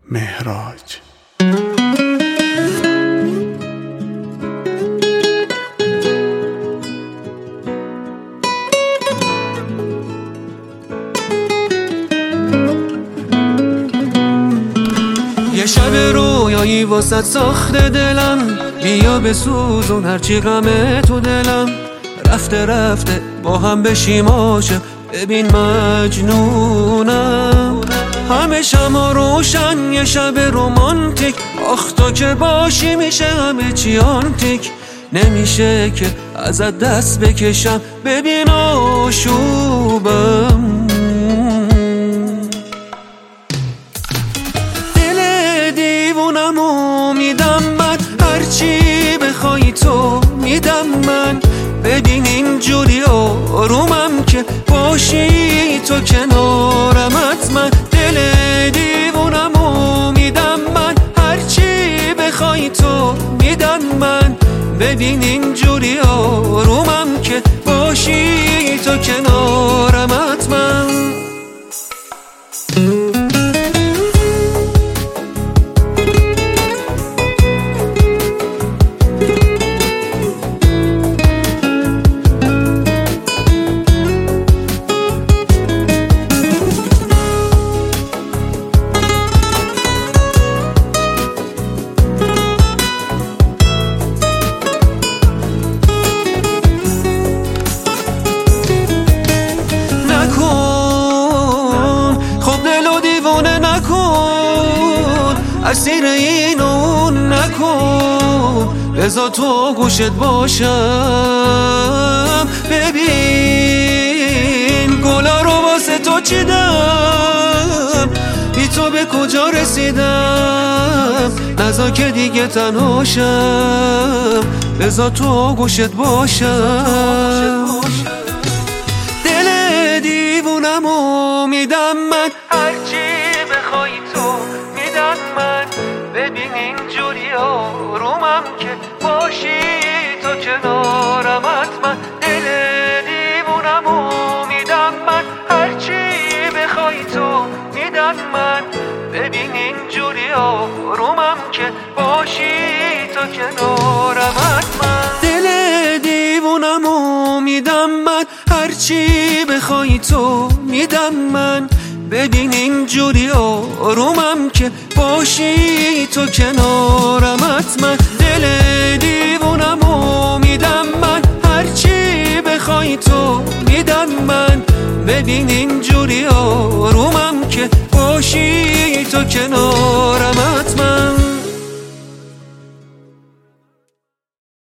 مهراج. یه شب رویایی واسط ساخته دلم، بیا بسوزون هرچی غمه تو دلم. رفته رفته با هم بشیم عاشق، ببین مجنونم. همه شما روشن یه شب رومانتیک، آخ تو که باشی میشه همه چی آنتیک. نمیشه که ازت دست بکشم، ببین آشوبم. دل دیوونمو میدم من، هرچی بخوای تو میدم من. ببین اینجوری آرومم که باشی تو کنارم حتما. دل دیوونمو میدم من، هرچی بخوای تو میدم من. ببین اینجوری آرومم که باشی تو کنارم حتما. اسیر این اون نکن، بذار تو گوشت باشم. ببین گلا رو واسه تو چیدم، بی تو به کجا رسیدم. نذار که دیگه تنهاشم، بذار تو گوشت باشم. دل دیوونمو میدم من، هرچی بخوای تو میدم من. ببین اینجوری آرومم که باشی تو کنارم حتما. دل دیوونمو میدم من، هرچی بخوای تو میدم من. ببین اینجوری آرومم که باشی تو کنارم حتما. دل دیوونمو میدم من، هرچی بخوای تو میدم من. ببین اینجوری آرومم که باشی تو کنارم حتما. دل دیوونمو میدم من، هرچی بخوای تو میدم من. ببین اینجوری آرومم که باشی تو کنارم.